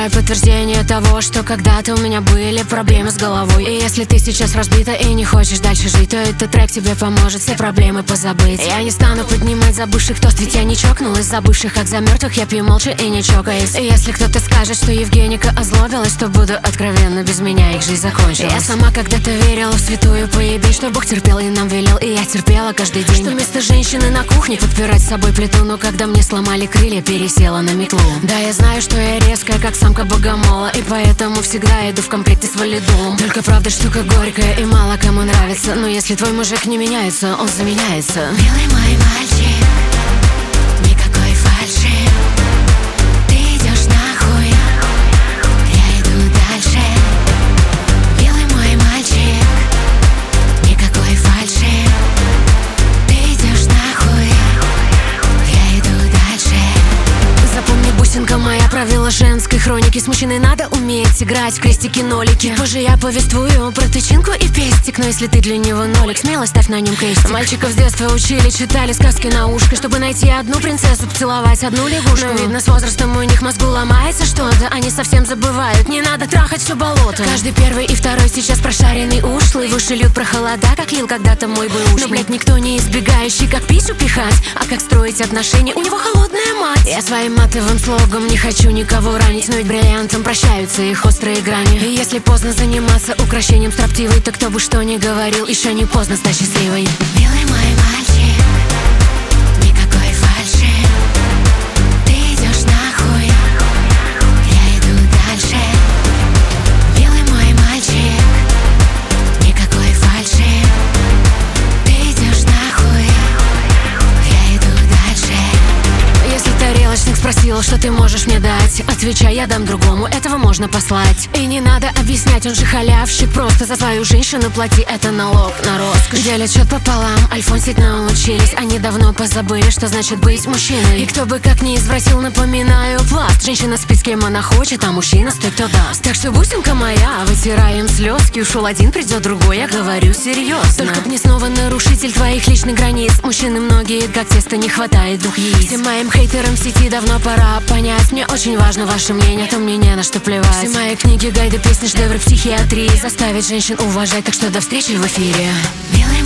собираю подтверждение того, что когда-то у меня были проблемы с головой. И если ты сейчас разбита и не хочешь дальше жить, то этот трек тебе поможет все проблемы позабыть. Я не стану поднимать забывших тост, ведь я не чокнулась за бывших, как за мертвых я пью молча и не чокаясь. И если кто-то скажет, что Евгеника озлобилась, то буду откровенно, без меня их жизнь закончилась. Я сама когда-то верила в святую поебень, что Бог терпел и нам велел, и я терпела каждый день. Что вместо женщины на кухне подпирать с собой плиту, но когда мне сломали крылья, пересела на метлу. Да, я знаю, что я резкая, как самка богомола, и поэтому всегда иду в комплекте с валидолом. Только правда штука горькая и мало кому нравится, но если твой мужик не меняется, он заменяется. Милый мой мальчик, никакой фальши. Ты идешь нахуй, я иду дальше. Милый мой мальчик, никакой фальши. Ты идешь нахуй, я иду дальше. Запомни, бусинка моя, правила женской хроники. С мужчиной надо уметь играть в крестики-нолики. Позже я повествую про тычинку и пестик, но если ты для него нолик, смело ставь на нем крестик. Мальчиков с детства учили, читали сказки на ушко, чтобы найти одну принцессу, поцеловать одну лягушку. Но видно, с возрастом у них мозгу ломается что-то, они совсем забывают, не надо трахать все болото. Каждый первый и второй сейчас прошаренный ушлый, в уши льют про холода, как лил когда-то мой бывший. Но, блядь, никто не избегающий, как пищу пихать, а как строить отношения, у него холодная мать. Я своим матовым слогом не хочу никого ранить, но ведь бриллиантом прощаются их острые грани. И если поздно заниматься укрощением строптивой, то кто бы что ни говорил, еще не поздно стать счастливой. Милый мой мальчик, никакой фальши. Ты идешь нахуй, я иду дальше. Милый мой мальчик, никакой фальши. Ты идешь нахуй, я иду дальше. Если тарелочник спросил, что ты можешь мне дать, отвечай, я дам другому, этого можно послать. И не надо объяснять, он же халявщик, просто за свою женщину плати, это налог на роскошь. Делят счет пополам, альфонсить научились, они давно позабыли, что значит быть мужчиной. И кто бы как ни извратил, напоминаю, пласт. Женщина спит с кем она хочет, а мужчина стоит, кто даст. Так что, бусинка моя, вытираем слезки, ушел один, придет другой, я говорю серьезно. Только б не снова нарушитель твоих личных границ. Мужчины многие, как тесто, не хватает двух яиц. Всем моим хейтерам в сети давно пора понять, мне очень важно ваше мнение, то мне не на что плевать. Все мои книги, гайды, песни, шедевры психиатрии заставить женщин уважать, так что до встречи в эфире. Милый